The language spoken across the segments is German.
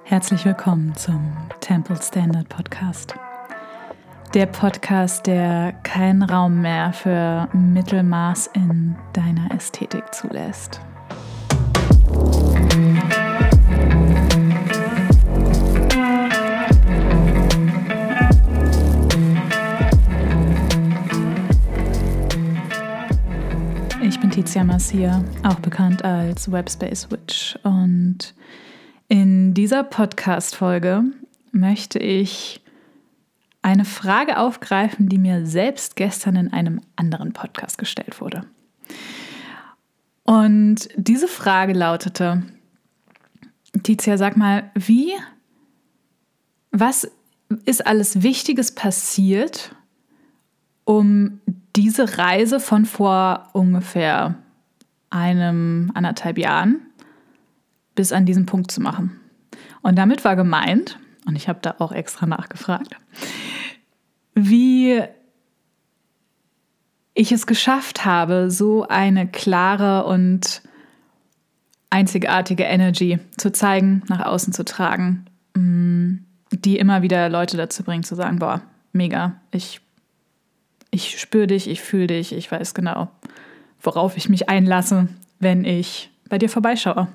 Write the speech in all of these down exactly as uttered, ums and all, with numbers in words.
Herzlich willkommen zum Temple Standard Podcast. Der Podcast, der keinen Raum mehr für Mittelmaß in deiner Ästhetik zulässt. Ich bin Tizia Marcia, auch bekannt als Webspace Witch, und in dieser Podcast-Folge möchte ich eine Frage aufgreifen, die mir selbst gestern in einem anderen Podcast gestellt wurde. Und diese Frage lautete: Tizia, sag mal, wie, was ist alles Wichtiges passiert, um diese Reise von vor ungefähr einem, anderthalb Jahren bis an diesen Punkt zu machen? Und damit war gemeint, und ich habe da auch extra nachgefragt, wie ich es geschafft habe, so eine klare und einzigartige Energy zu zeigen, nach außen zu tragen, die immer wieder Leute dazu bringt zu sagen, boah, mega, ich, ich spüre dich, ich fühle dich, ich weiß genau, worauf ich mich einlasse, wenn ich bei dir vorbeischaue.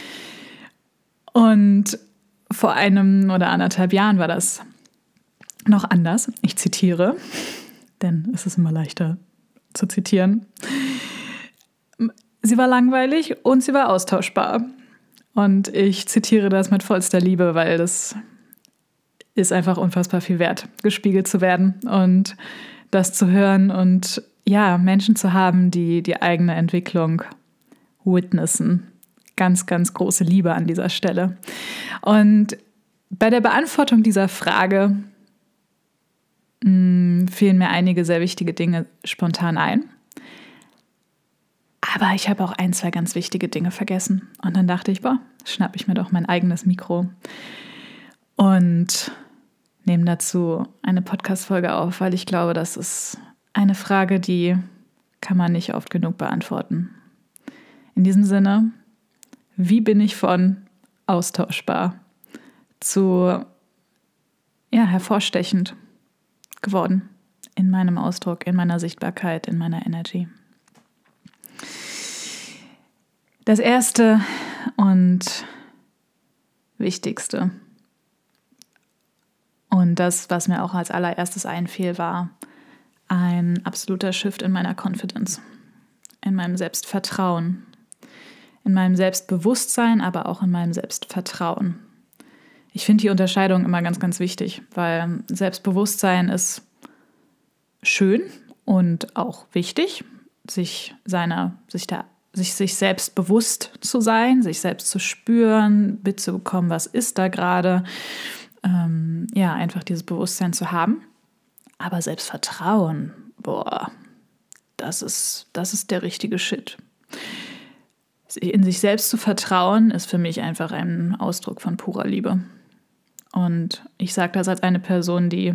Und vor einem oder anderthalb Jahren war das noch anders. Ich zitiere, denn es ist immer leichter zu zitieren. Sie war langweilig und sie war austauschbar. Und ich zitiere das mit vollster Liebe, weil das ist einfach unfassbar viel wert, gespiegelt zu werden und das zu hören und ja, Menschen zu haben, die die eigene Entwicklung witnessen. Ganz, ganz große Liebe an dieser Stelle. Und bei der Beantwortung dieser Frage mh, fielen mir einige sehr wichtige Dinge spontan ein. Aber ich habe auch ein, zwei ganz wichtige Dinge vergessen. Und dann dachte ich, boah, schnapp ich mir doch mein eigenes Mikro und nehme dazu eine Podcast-Folge auf, weil ich glaube, das ist eine Frage, die kann man nicht oft genug beantworten. In diesem Sinne: Wie bin ich von austauschbar zu ja, hervorstechend geworden in meinem Ausdruck, in meiner Sichtbarkeit, in meiner Energy? Das Erste und Wichtigste und das, was mir auch als allererstes einfiel, war ein absoluter Shift in meiner Confidence, in meinem Selbstvertrauen, in meinem Selbstbewusstsein, aber auch in meinem Selbstvertrauen. Ich finde die Unterscheidung immer ganz, ganz wichtig, weil Selbstbewusstsein ist schön und auch wichtig, sich seiner, sich da, sich, sich selbst bewusst zu sein, sich selbst zu spüren, mitzubekommen, was ist da gerade, ähm, ja, einfach dieses Bewusstsein zu haben. Aber Selbstvertrauen, boah, das ist, das ist der richtige Shit. In sich selbst zu vertrauen, ist für mich einfach ein Ausdruck von purer Liebe. Und ich sage das als eine Person, die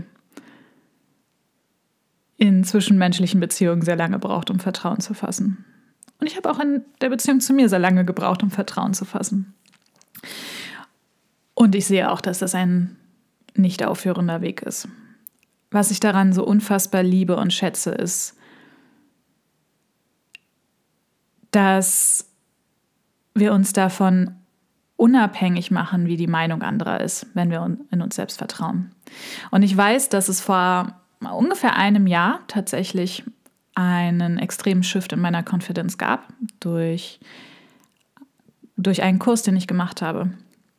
in zwischenmenschlichen Beziehungen sehr lange braucht, um Vertrauen zu fassen. Und ich habe auch in der Beziehung zu mir sehr lange gebraucht, um Vertrauen zu fassen. Und ich sehe auch, dass das ein nicht aufhörender Weg ist. Was ich daran so unfassbar liebe und schätze, ist, dass wir uns davon unabhängig machen, wie die Meinung anderer ist, wenn wir in uns selbst vertrauen. Und ich weiß, dass es vor ungefähr einem Jahr tatsächlich einen extremen Shift in meiner Confidence gab, durch, durch einen Kurs, den ich gemacht habe.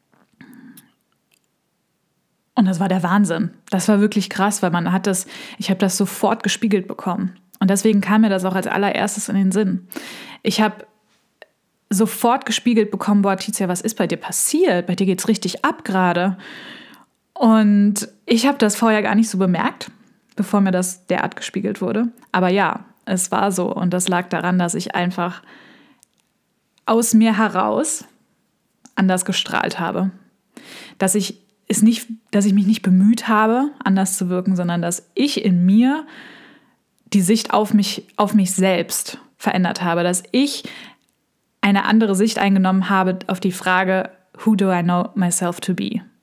Und das war der Wahnsinn. Das war wirklich krass, weil man hat das, ich habe das sofort gespiegelt bekommen. Und deswegen kam mir das auch als allererstes in den Sinn. Ich habe sofort gespiegelt bekommen, boah, Tizia, was ist bei dir passiert? Bei dir geht's richtig ab gerade. Und ich habe das vorher gar nicht so bemerkt, bevor mir das derart gespiegelt wurde. Aber ja, es war so. Und das lag daran, dass ich einfach aus mir heraus anders gestrahlt habe. Dass ich es nicht, dass ich mich nicht bemüht habe, anders zu wirken, sondern dass ich in mir die Sicht auf mich, auf mich selbst verändert habe. Dass ich eine andere Sicht eingenommen habe auf die Frage, who do I know myself to be?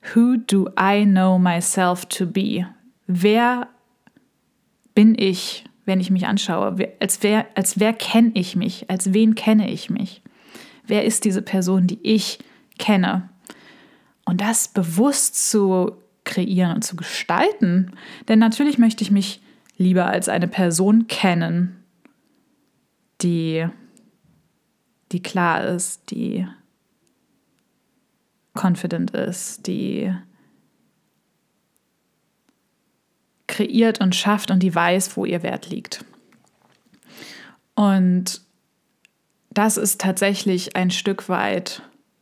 Who do I know myself to be? Wer bin ich, wenn ich mich anschaue? Als wer, als wer kenne ich mich? Als wen kenne ich mich? Wer ist diese Person, die ich kenne? Und das bewusst zu kreieren und zu gestalten. Denn natürlich möchte ich mich lieber als eine Person kennen, die, die klar ist, die confident ist, die kreiert und schafft und die weiß, wo ihr Wert liegt. Und das ist tatsächlich ein Stück weit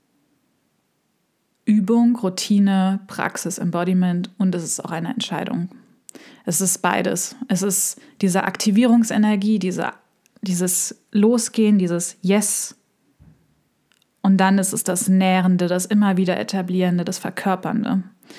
Übung, Routine, Praxis, Embodiment und es ist auch eine Entscheidung. Es ist beides. Es ist diese Aktivierungsenergie, diese, dieses Losgehen, dieses Yes. Und dann ist es das Nährende, das immer wieder Etablierende, das Verkörpernde.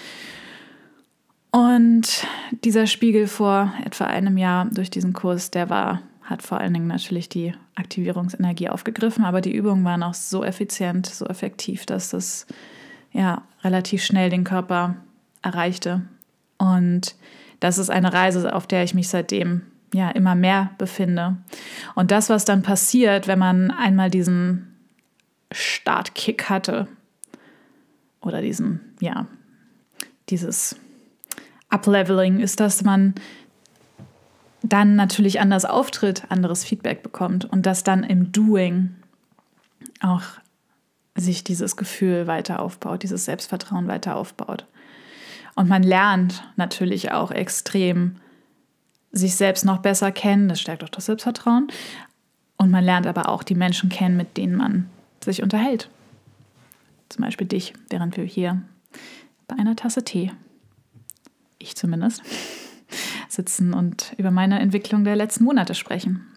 Und dieser Spiegel vor etwa einem Jahr durch diesen Kurs, der war, hat vor allen Dingen natürlich die Aktivierungsenergie aufgegriffen, aber die Übungen waren auch so effizient, so effektiv, dass das ja relativ schnell den Körper erreichte. Und das ist eine Reise, auf der ich mich seitdem ja immer mehr befinde. Und das, was dann passiert, wenn man einmal diesen Startkick hatte oder diesen, ja, dieses Upleveling, ist, dass man dann natürlich anders auftritt, anderes Feedback bekommt und dass dann im Doing auch sich dieses Gefühl weiter aufbaut, dieses Selbstvertrauen weiter aufbaut. Und man lernt natürlich auch extrem sich selbst noch besser kennen, das stärkt auch das Selbstvertrauen. Und man lernt aber auch die Menschen kennen, mit denen man sich unterhält. Zum Beispiel dich, während wir hier bei einer Tasse Tee, ich zumindest, sitzen und über meine Entwicklung der letzten Monate sprechen.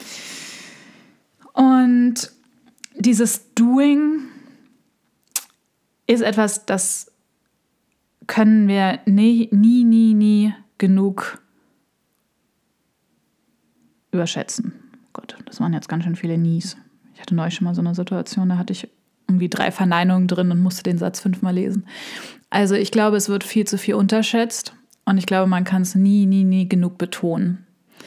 Und dieses Doing ist etwas, das können wir nie, nie, nie, nie genug überschätzen. Gott, das waren jetzt ganz schön viele Nies. Ich hatte neulich schon mal so eine Situation, da hatte ich irgendwie drei Verneinungen drin und musste den Satz fünfmal lesen. Also ich glaube, es wird viel zu viel unterschätzt und ich glaube, man kann es nie, nie, nie genug betonen.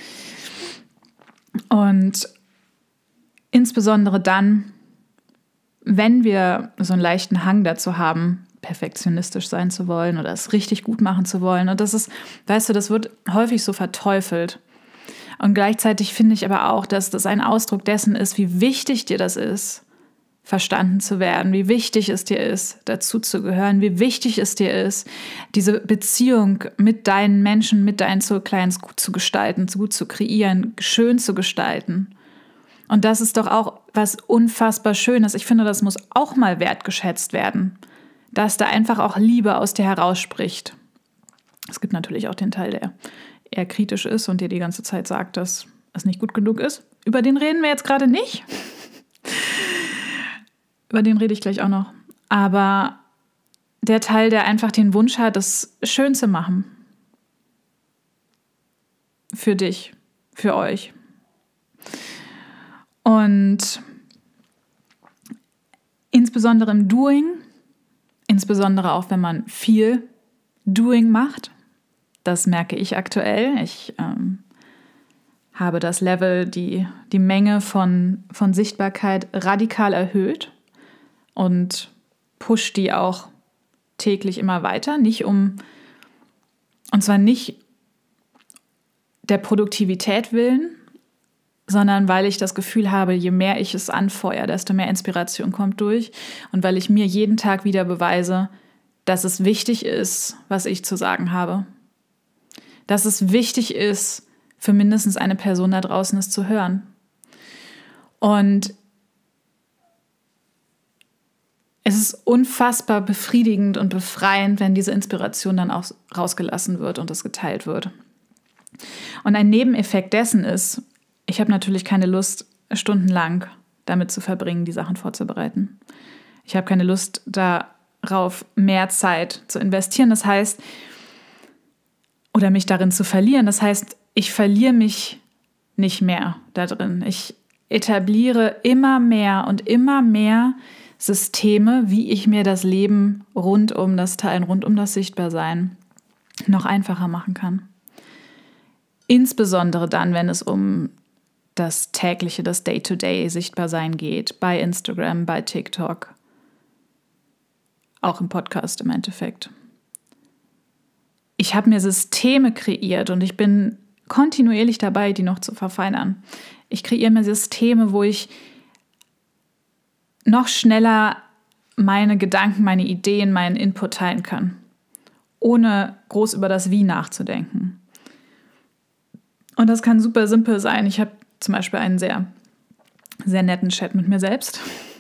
Und insbesondere dann, wenn wir so einen leichten Hang dazu haben, perfektionistisch sein zu wollen oder es richtig gut machen zu wollen. Und das ist, weißt du, das wird häufig so verteufelt. Und gleichzeitig finde ich aber auch, dass das ein Ausdruck dessen ist, wie wichtig dir das ist, verstanden zu werden, wie wichtig es dir ist, dazu zu gehören, wie wichtig es dir ist, diese Beziehung mit deinen Menschen, mit deinen Soul-Clients gut zu gestalten, gut zu kreieren, schön zu gestalten. Und das ist doch auch was unfassbar Schönes. Ich finde, das muss auch mal wertgeschätzt werden, dass da einfach auch Liebe aus dir herausspricht. Es gibt natürlich auch den Teil, der eher kritisch ist und dir die ganze Zeit sagt, dass es nicht gut genug ist. Über den reden wir jetzt gerade nicht. Über den rede ich gleich auch noch. Aber der Teil, der einfach den Wunsch hat, das schön zu machen. Für dich, für euch. Und insbesondere im Doing, insbesondere auch, wenn man viel Doing macht, das merke ich aktuell. Ich ähm, habe das Level, die, die Menge von, von Sichtbarkeit radikal erhöht und push die auch täglich immer weiter. Nicht um, und zwar nicht der Produktivität willen, sondern weil ich das Gefühl habe, je mehr ich es anfeuere, desto mehr Inspiration kommt durch. Und weil ich mir jeden Tag wieder beweise, dass es wichtig ist, was ich zu sagen habe. Dass es wichtig ist, für mindestens eine Person da draußen es zu hören. Und es ist unfassbar befriedigend und befreiend, wenn diese Inspiration dann auch rausgelassen wird und es geteilt wird. Und ein Nebeneffekt dessen ist, ich habe natürlich keine Lust, stundenlang damit zu verbringen, die Sachen vorzubereiten. Ich habe keine Lust darauf, mehr Zeit zu investieren. Das heißt, oder mich darin zu verlieren. Das heißt, ich verliere mich nicht mehr da drin. Ich etabliere immer mehr und immer mehr Systeme, wie ich mir das Leben rund um das Teilen, rund um das Sichtbarsein noch einfacher machen kann. Insbesondere dann, wenn es um das tägliche, das Day-to-Day Sichtbarsein geht, bei Instagram, bei TikTok, auch im Podcast im Endeffekt. Ich habe mir Systeme kreiert und ich bin kontinuierlich dabei, die noch zu verfeinern. Ich kreiere mir Systeme, wo ich noch schneller meine Gedanken, meine Ideen, meinen Input teilen kann, ohne groß über das Wie nachzudenken. Und das kann super simpel sein. Ich habe zum Beispiel einen sehr, sehr netten Chat mit mir selbst,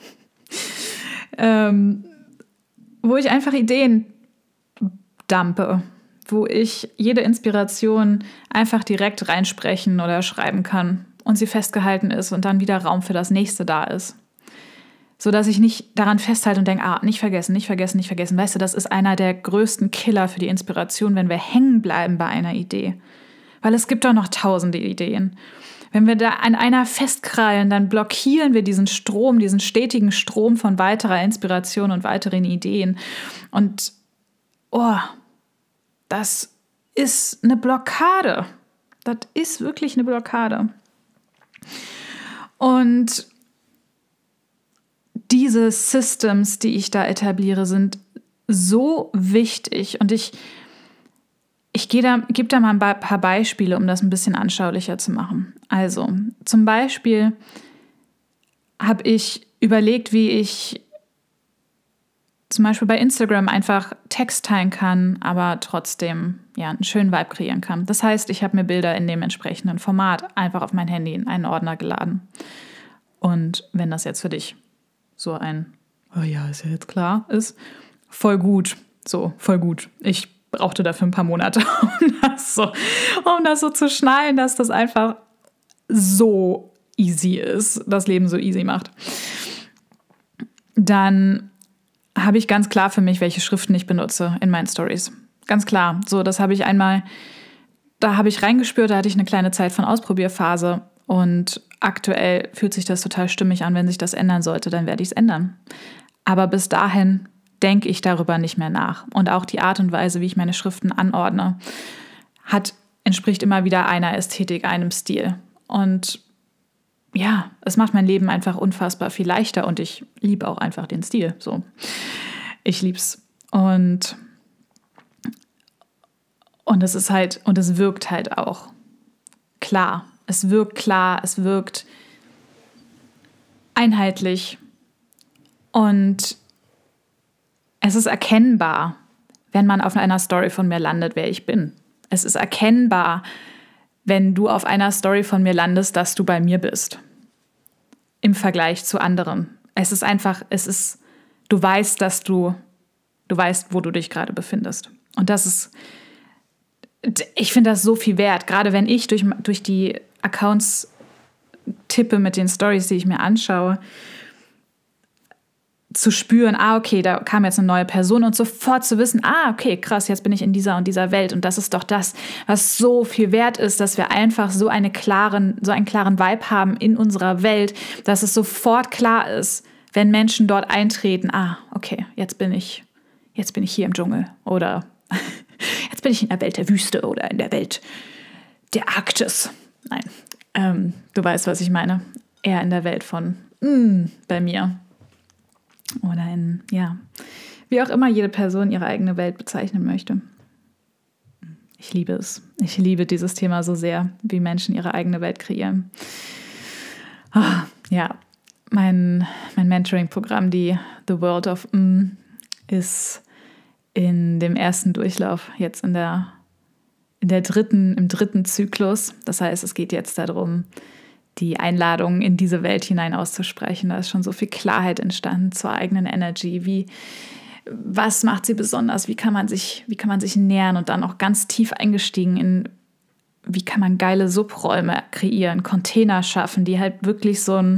ähm, wo ich einfach Ideen dumpe, wo ich jede Inspiration einfach direkt reinsprechen oder schreiben kann und sie festgehalten ist und dann wieder Raum für das Nächste da ist. Sodass ich nicht daran festhalte und denke, ah, nicht vergessen, nicht vergessen, nicht vergessen. Weißt du, das ist einer der größten Killer für die Inspiration, wenn wir hängen bleiben bei einer Idee. Weil es gibt doch noch tausende Ideen. Wenn wir da an einer festkrallen, dann blockieren wir diesen Strom, diesen stetigen Strom von weiterer Inspiration und weiteren Ideen. Und oh, das ist eine Blockade. Das ist wirklich eine Blockade. Und diese Systems, die ich da etabliere, sind so wichtig. Und ich, ich gehe da, gebe da mal ein paar Beispiele, um das ein bisschen anschaulicher zu machen. Also, zum Beispiel habe ich überlegt, wie ich zum Beispiel bei Instagram einfach Text teilen kann, aber trotzdem ja, einen schönen Vibe kreieren kann. Das heißt, ich habe mir Bilder in dem entsprechenden Format einfach auf mein Handy in einen Ordner geladen. Und wenn das jetzt für dich so ein, oh ja, ist ja jetzt klar, ist, voll gut. So, voll gut. Ich brauchte dafür ein paar Monate, um das so, um das so zu schnallen, dass das einfach so easy ist, das Leben so easy macht. Dann habe ich ganz klar für mich, welche Schriften ich benutze in meinen Stories. Ganz klar. So, das habe ich einmal, da habe ich reingespürt, da hatte ich eine kleine Zeit von Ausprobierphase und aktuell fühlt sich das total stimmig an. Wenn sich das ändern sollte, dann werde ich es ändern. Aber bis dahin denke ich darüber nicht mehr nach. Und auch die Art und Weise, wie ich meine Schriften anordne, hat, entspricht immer wieder einer Ästhetik, einem Stil. Und ja, es macht mein Leben einfach unfassbar viel leichter und ich liebe auch einfach den Stil. So, ich lieb's. Und und es ist halt, und es wirkt halt auch klar. Es wirkt klar, es wirkt einheitlich und es ist erkennbar, wenn man auf einer Story von mir landet, wer ich bin. Es ist erkennbar, wenn du auf einer Story von mir landest, dass du bei mir bist. Im Vergleich zu anderen. Es ist einfach, es ist, du weißt, dass du, du weißt, wo du dich gerade befindest. Und das ist, ich finde das so viel wert. Gerade wenn ich durch, durch die Accounts tippe mit den Stories, die ich mir anschaue, zu spüren, ah, okay, da kam jetzt eine neue Person und sofort zu wissen, ah, okay, krass, jetzt bin ich in dieser und dieser Welt und das ist doch das, was so viel wert ist, dass wir einfach so eine klaren, so einen klaren Vibe haben in unserer Welt, dass es sofort klar ist, wenn Menschen dort eintreten, ah, okay, jetzt bin ich, jetzt bin ich hier im Dschungel oder jetzt bin ich in der Welt der Wüste oder in der Welt der Arktis. Nein, ähm, du weißt, was ich meine. Eher in der Welt von mm, bei mir. Oder in, ja, wie auch immer jede Person ihre eigene Welt bezeichnen möchte. Ich liebe es. Ich liebe dieses Thema so sehr, wie Menschen ihre eigene Welt kreieren. Oh, ja, mein, mein Mentoring-Programm, die The World of M, ist in dem ersten Durchlauf, jetzt in der, in der dritten, im dritten Zyklus. Das heißt, es geht jetzt darum, die Einladung in diese Welt hinein auszusprechen. Da ist schon so viel Klarheit entstanden zur eigenen Energy. Wie, was macht sie besonders? Wie kann man sich, wie kann man sich nähern? Und dann auch ganz tief eingestiegen in, wie kann man geile Subräume kreieren, Container schaffen, die halt wirklich so ein,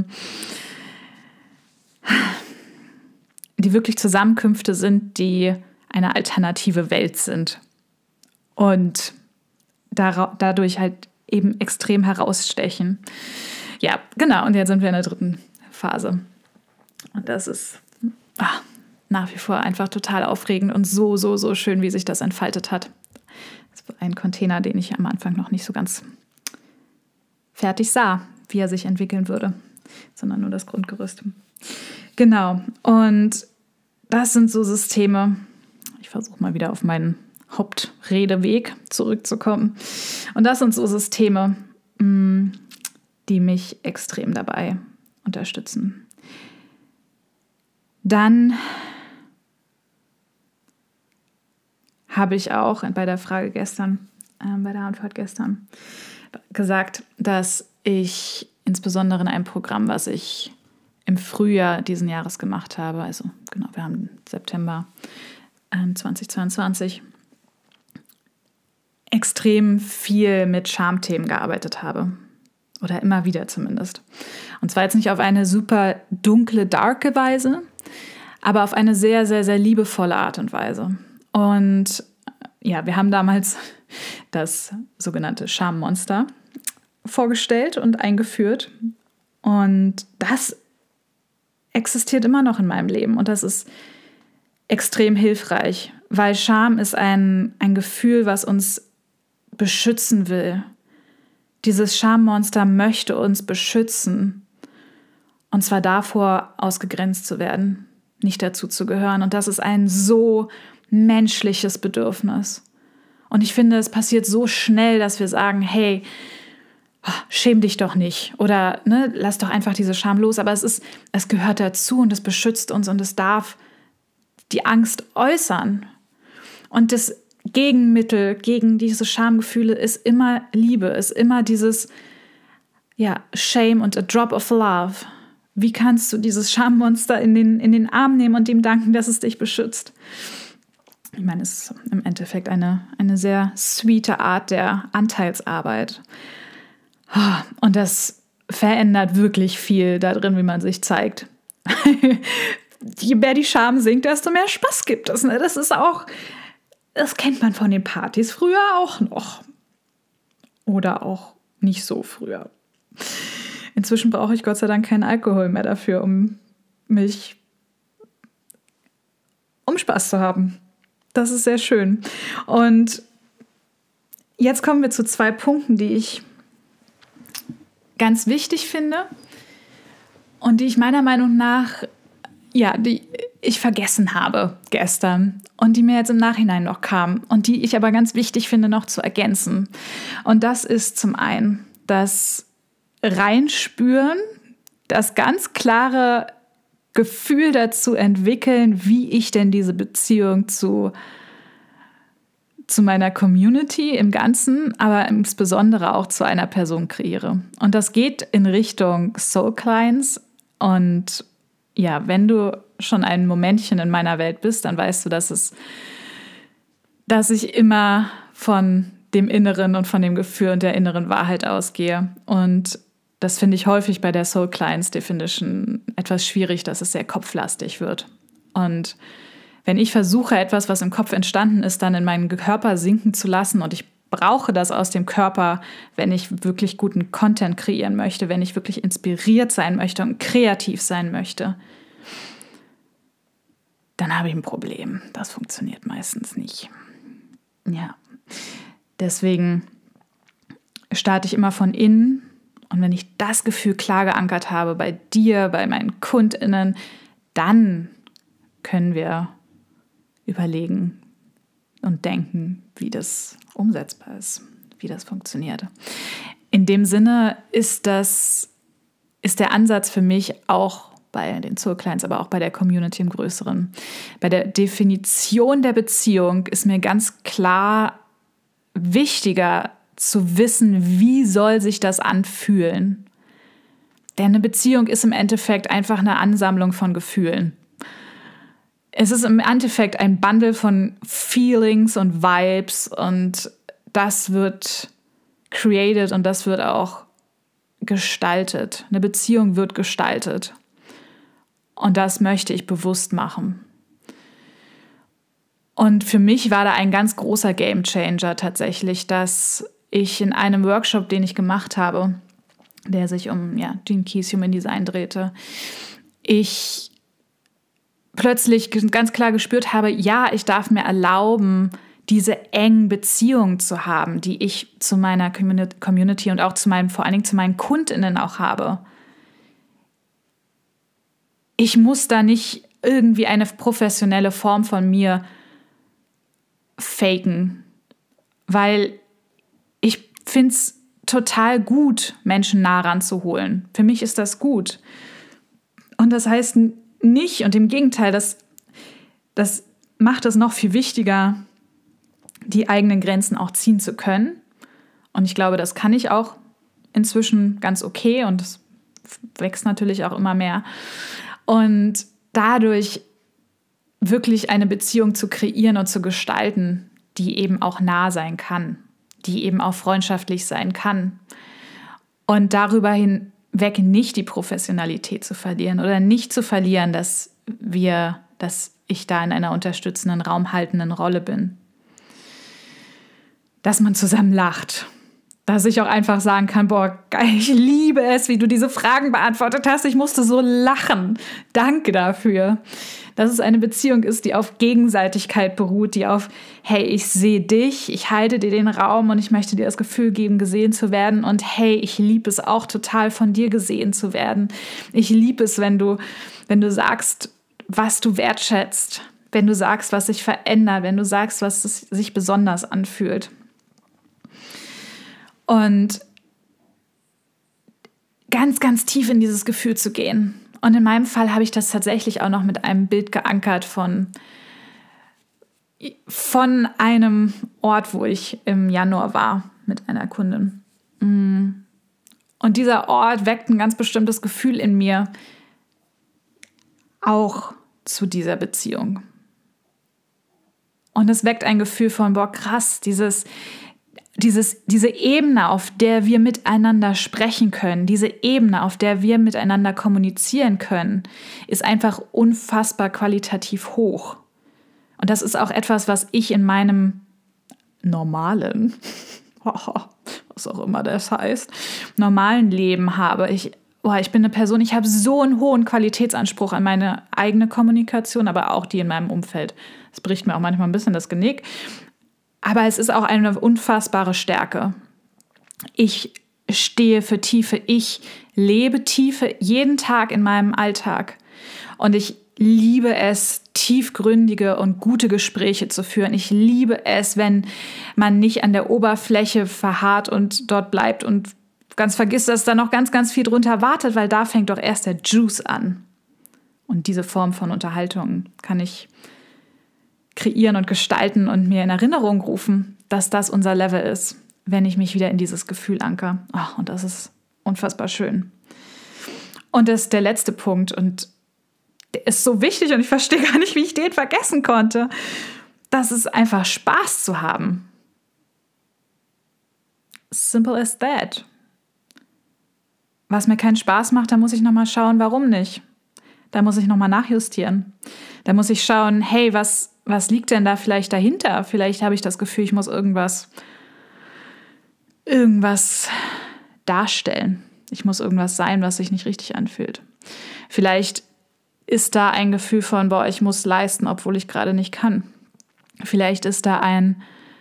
die wirklich Zusammenkünfte sind, die eine alternative Welt sind. Und dadurch halt eben extrem herausstechen. Ja, genau. Und jetzt sind wir in der dritten Phase. Und das ist ah, nach wie vor einfach total aufregend und so, so, so schön, wie sich das entfaltet hat. Das war ein Container, den ich am Anfang noch nicht so ganz fertig sah, wie er sich entwickeln würde, sondern nur das Grundgerüst. Genau, und das sind so Systeme. Ich versuche mal wieder auf meinen Hauptredeweg zurückzukommen. Und das sind so Systeme, die mich extrem dabei unterstützen. Dann habe ich auch bei der Frage gestern, äh, bei der Antwort gestern, gesagt, dass ich insbesondere in einem Programm, was ich im Frühjahr diesen Jahres gemacht habe, also genau, wir haben September äh, zweitausendzweiundzwanzig, extrem viel mit Schamthemen gearbeitet habe. Oder immer wieder zumindest. Und zwar jetzt nicht auf eine super dunkle, darke Weise, aber auf eine sehr, sehr, sehr liebevolle Art und Weise. Und ja, wir haben damals das sogenannte Schammonster vorgestellt und eingeführt. Und das existiert immer noch in meinem Leben. Und das ist extrem hilfreich, weil Scham ist ein, ein Gefühl, was uns beschützen will. Dieses Schammonster möchte uns beschützen. Und zwar davor, ausgegrenzt zu werden, nicht dazu zu gehören. Und das ist ein so menschliches Bedürfnis. Und ich finde, es passiert so schnell, dass wir sagen, hey, schäm dich doch nicht oder ne, lass doch einfach diese Scham los. Aber es ist, es gehört dazu und es beschützt uns und es darf die Angst äußern. Und das Gegenmittel gegen diese Schamgefühle ist immer Liebe, ist immer dieses ja, Shame und a drop of love. Wie kannst du dieses Schammonster in den, in den Arm nehmen und ihm danken, dass es dich beschützt? Ich meine, es ist im Endeffekt eine, eine sehr sweete Art der Anteilsarbeit. Und das verändert wirklich viel darin, wie man sich zeigt. Je mehr die Scham sinkt, desto mehr Spaß gibt es. Ne? Das ist auch, das kennt man von den Partys früher auch noch. Oder auch nicht so früher. Inzwischen brauche ich Gott sei Dank keinen Alkohol mehr dafür, um mich, um Spaß zu haben. Das ist sehr schön. Und jetzt kommen wir zu zwei Punkten, die ich ganz wichtig finde und die ich meiner Meinung nach, ja, die ich vergessen habe gestern und die mir jetzt im Nachhinein noch kamen und die ich aber ganz wichtig finde, noch zu ergänzen. Und das ist zum einen das Reinspüren, das ganz klare Gefühl dazu entwickeln, wie ich denn diese Beziehung zu zu meiner Community im Ganzen, aber insbesondere auch zu einer Person kreiere. Und das geht in Richtung Soul Clients. Und ja, wenn du schon ein Momentchen in meiner Welt bist, dann weißt du, dass es, dass ich immer von dem Inneren und von dem Gefühl und der inneren Wahrheit ausgehe. Und das finde ich häufig bei der Soul Clients Definition etwas schwierig, dass es sehr kopflastig wird. Und wenn ich versuche, etwas, was im Kopf entstanden ist, dann in meinen Körper sinken zu lassen und ich brauche das aus dem Körper, wenn ich wirklich guten Content kreieren möchte, wenn ich wirklich inspiriert sein möchte und kreativ sein möchte, dann habe ich ein Problem. Das funktioniert meistens nicht. Ja, deswegen starte ich immer von innen und wenn ich das Gefühl klar geankert habe bei dir, bei meinen KundInnen, dann können wir überlegen und denken, wie das umsetzbar ist, wie das funktioniert. In dem Sinne ist das, ist der Ansatz für mich auch bei den Soul Clients, aber auch bei der Community im Größeren. Bei der Definition der Beziehung ist mir ganz klar wichtiger zu wissen, wie soll sich das anfühlen. Denn eine Beziehung ist im Endeffekt einfach eine Ansammlung von Gefühlen. Es ist im Endeffekt ein Bundle von Feelings und Vibes und das wird created und das wird auch gestaltet. Eine Beziehung wird gestaltet. Und das möchte ich bewusst machen. Und für mich war da ein ganz großer Gamechanger tatsächlich, dass ich in einem Workshop, den ich gemacht habe, der sich um ja, Gene Keys Human Design drehte, ich plötzlich ganz klar gespürt habe, ja, ich darf mir erlauben, diese engen Beziehungen zu haben, die ich zu meiner Community und auch zu meinen, vor allen Dingen zu meinen KundInnen auch habe. Ich muss da nicht irgendwie eine professionelle Form von mir faken, weil ich finde es total gut, Menschen nah ranzuholen. Für mich ist das gut. Und das heißt nicht, und im Gegenteil, das, das macht es noch viel wichtiger, die eigenen Grenzen auch ziehen zu können. Und ich glaube, das kann ich auch inzwischen ganz okay und es wächst natürlich auch immer mehr. Und dadurch wirklich eine Beziehung zu kreieren und zu gestalten, die eben auch nah sein kann, die eben auch freundschaftlich sein kann. Und darüber hinweg nicht die Professionalität zu verlieren oder nicht zu verlieren, dass wir, dass ich da in einer unterstützenden, raumhaltenden Rolle bin. Dass man zusammen lacht. Dass ich auch einfach sagen kann, boah, geil, ich liebe es, wie du diese Fragen beantwortet hast. Ich musste so lachen. Danke dafür. Dass es eine Beziehung ist, die auf Gegenseitigkeit beruht, die auf, hey, ich sehe dich, ich halte dir den Raum und ich möchte dir das Gefühl geben, gesehen zu werden. Und hey, ich liebe es auch total, von dir gesehen zu werden. Ich liebe es, wenn du, wenn du sagst, was du wertschätzt, wenn du sagst, was sich verändert, wenn du sagst, was sich besonders anfühlt. Und ganz, ganz tief in dieses Gefühl zu gehen. Und in meinem Fall habe ich das tatsächlich auch noch mit einem Bild geankert von, von einem Ort, wo ich im Januar war mit einer Kundin. Und dieser Ort weckt ein ganz bestimmtes Gefühl in mir, auch zu dieser Beziehung. Und es weckt ein Gefühl von, boah, krass, dieses... Dieses, diese Ebene, auf der wir miteinander sprechen können, diese Ebene, auf der wir miteinander kommunizieren können, ist einfach unfassbar qualitativ hoch. Und das ist auch etwas, was ich in meinem normalen, was auch immer das heißt, normalen Leben habe. Ich, boah, ich bin eine Person, ich habe so einen hohen Qualitätsanspruch an meine eigene Kommunikation, aber auch die in meinem Umfeld. Das bricht mir auch manchmal ein bisschen das Genick. Aber es ist auch eine unfassbare Stärke. Ich stehe für Tiefe. Ich lebe Tiefe jeden Tag in meinem Alltag. Und ich liebe es, tiefgründige und gute Gespräche zu führen. Ich liebe es, wenn man nicht an der Oberfläche verharrt und dort bleibt und ganz vergisst, dass da noch ganz, ganz viel drunter wartet, weil da fängt doch erst der Juice an. Und diese Form von Unterhaltung kann ich kreieren und gestalten und mir in Erinnerung rufen, dass das unser Level ist, wenn ich mich wieder in dieses Gefühl anker. Oh, und das ist unfassbar schön. Und das ist der letzte Punkt und der ist so wichtig und ich verstehe gar nicht, wie ich den vergessen konnte. Das ist einfach Spaß zu haben. Simple as that. Was mir keinen Spaß macht, da muss ich nochmal schauen, warum nicht. Da muss ich nochmal nachjustieren. Da muss ich schauen, hey, was Was liegt denn da vielleicht dahinter? Vielleicht habe ich das Gefühl, ich muss irgendwas, irgendwas darstellen. Ich muss irgendwas sein, was sich nicht richtig anfühlt. Vielleicht ist da ein Gefühl von, boah, ich muss leisten, obwohl ich gerade nicht kann. Vielleicht ist da ein,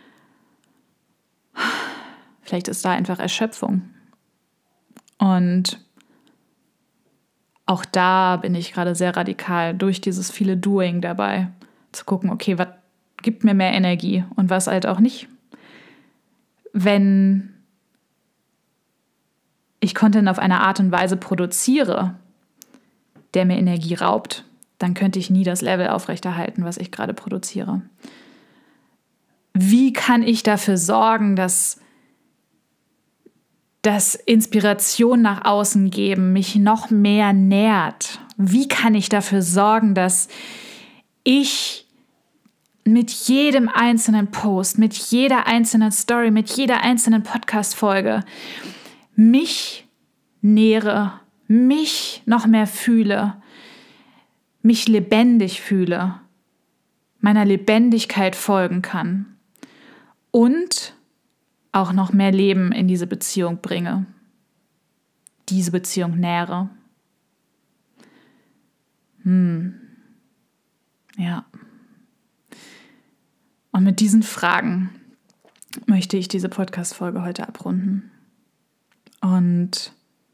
vielleicht ist da einfach Erschöpfung. Und auch da bin ich gerade sehr radikal durch dieses viele Doing dabei. Zu gucken, okay, was gibt mir mehr Energie und was halt auch nicht. Wenn ich Content auf eine Art und Weise produziere, der mir Energie raubt, dann könnte ich nie das Level aufrechterhalten, was ich gerade produziere. Wie kann ich dafür sorgen, dass, dass Inspiration nach außen geben mich noch mehr nährt? Wie kann ich dafür sorgen, dass ich mit jedem einzelnen Post, mit jeder einzelnen Story, mit jeder einzelnen Podcast-Folge mich nähere, mich noch mehr fühle, mich lebendig fühle, meiner Lebendigkeit folgen kann und auch noch mehr Leben in diese Beziehung bringe, diese Beziehung nähere. Hm. Und mit diesen Fragen möchte ich diese Podcast-Folge heute abrunden. Und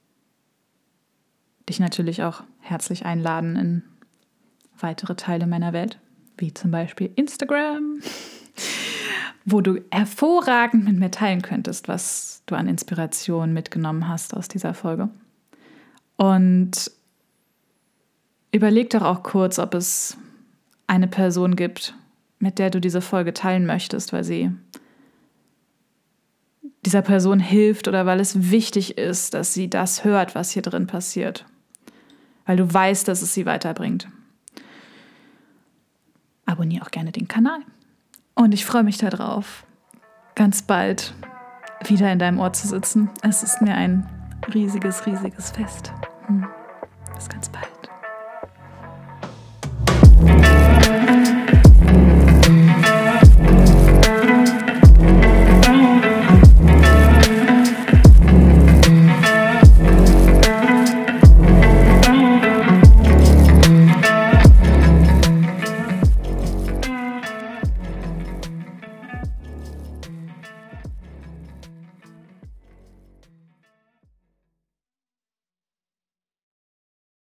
dich natürlich auch herzlich einladen in weitere Teile meiner Welt, wie zum Beispiel Instagram, wo du hervorragend mit mir teilen könntest, was du an Inspiration mitgenommen hast aus dieser Folge. Und überleg doch auch kurz, ob es eine Person gibt, mit der du diese Folge teilen möchtest, weil sie dieser Person hilft oder weil es wichtig ist, dass sie das hört, was hier drin passiert. Weil du weißt, dass es sie weiterbringt. Abonniere auch gerne den Kanal. Und ich freue mich darauf, ganz bald wieder in deinem Ohr zu sitzen. Es ist mir ein riesiges, riesiges Fest. Bis ganz bald.